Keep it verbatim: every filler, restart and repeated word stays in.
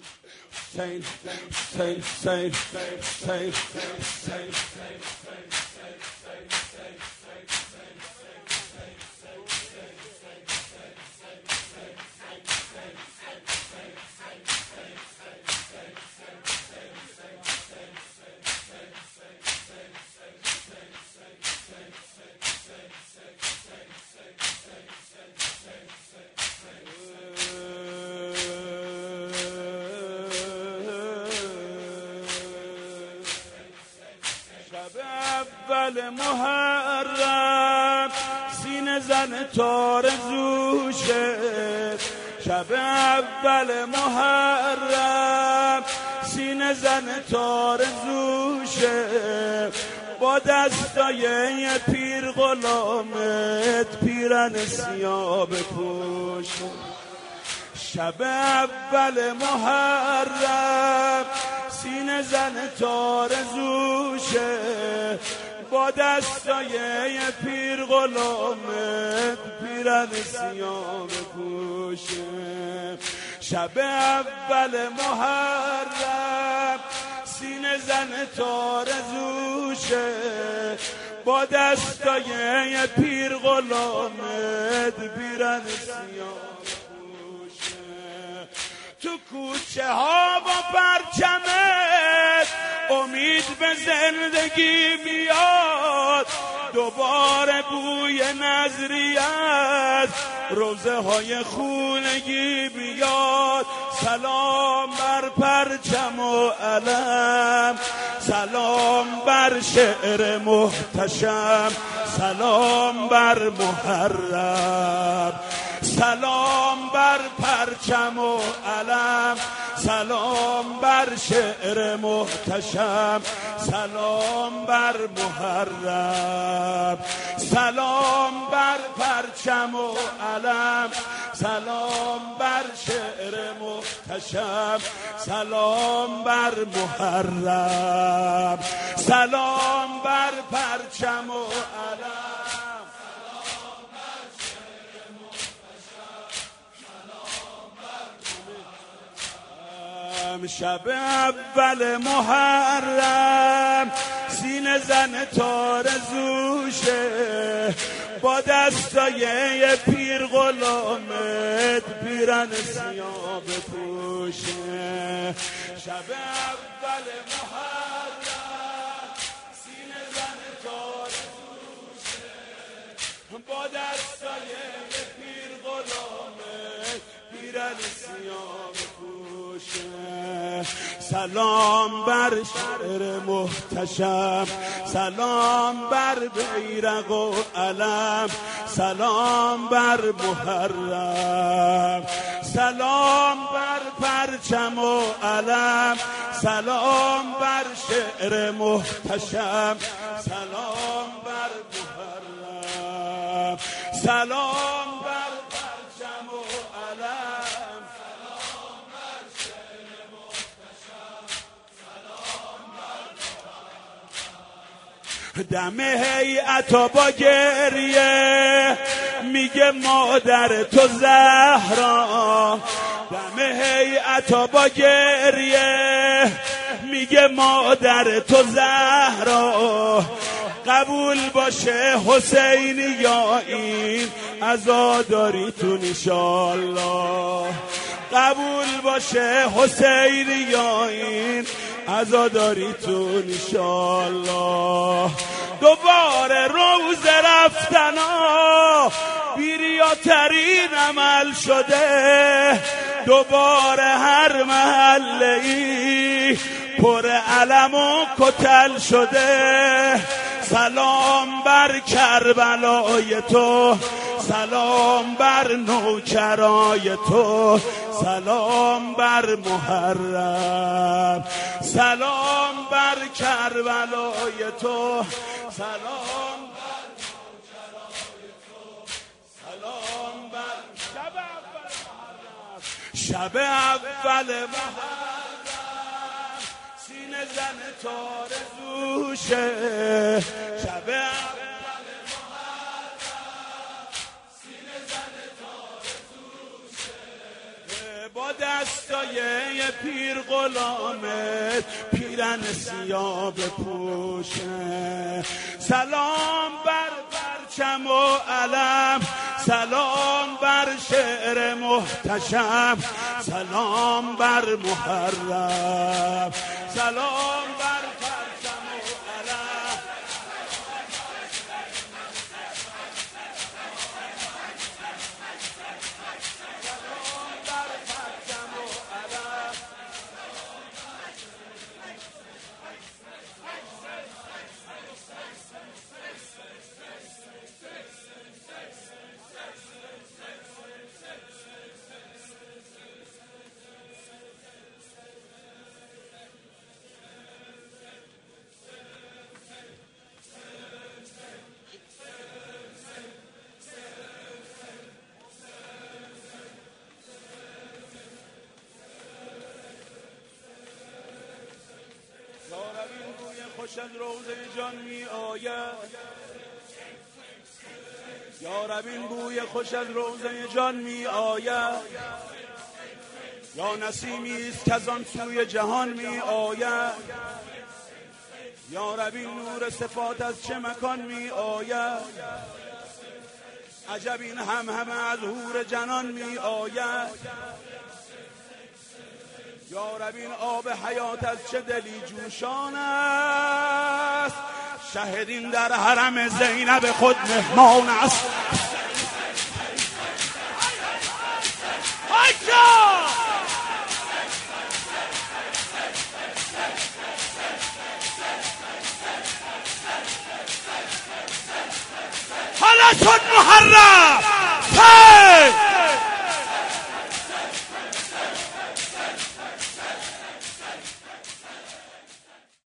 Saint, saint, saint, saint, saint, saint, saint. اول محرم سینه زن تارزوشه، شب اول محرم سینه زن تارزوشه، با دستای پیر غلامت پیرن سیاه بپوش. شب اول محرم سینه زن تارزوشه، با دستای پیر غلامت پیرن سیاه بپوشه. شب اول محرم سینه زن تارزوشه، با دستای پیر غلامت پیرن سیاه بپوشه. تو کوچه ها با پرچمت امید به زندگی میاد، دوباره بوی نظری از روزه های خونگی میاد. سلام بر پرچم و علم، سلام بر شعر محتشم، سلام بر محرم، سلام بر پرچم و علم، سلام بر شعر محتشم، سلام بر محرم، سلام بر پرچم و علم، سلام بر شعر محتشم، سلام بر محرم، سلام بر پرچم و علم. شب اول محرم سینه زن تارزوشه، با دستای پیر غلامت پیرن سیاه بپوشه. شب اول محرم سینه زن تارزوشه، با دستای پیر غلامت پیرن سیاه بپوشه. سلام بر شعر محتشم، سلام بر بیرق و علم، سلام بر محرم، سلام بر پرچم و علم، سلام بر شعر محتشم، سلام بر محرم، سلام بر پرچم و علم، سلام بر شعر محتشم، سلام بر دم هیئت با گریه میگه مادر تو زهرا، دم هیئت با گریه میگه مادر تو زهرا. قبول باشه حسینی یا این عزاداریتون انشالله، قبول باشه حسینی یا این عزاداریتون انشالله. دوباره روز رفتنا بیریاترین عمل شده، دوباره هر محله ای پر علم و کتل شده. سلام بر کربلای تو، سلام بر نوکرای تو، سلام بر محرم، سلام بر کربلای تو، سلام بر نوکرای تو، سلام بر شب اول محرم، شب اول محرم سینه زن تارزوشه، شب اول محرم سینه زن تارزوشه، با با دستای پیر غلامت پیرن سیاه بپوشه. سلام بر پرچم و علم، سلام بر شعر محتشم، سلام بر محرم، سلام بر پرچم و علم. خوش از روضه جان می آید، یا رب این بوی خوش از روضه جان می آید، یا نسیمی است که از آن سوی جهان می آید، یا رب این نور صفات از چه مکان می آید، عجب این هم همه از حور جنان می آید، یا رب این آب حیات از چه دلی جوشان است، شهدین در حرم زینب خود مهمان است.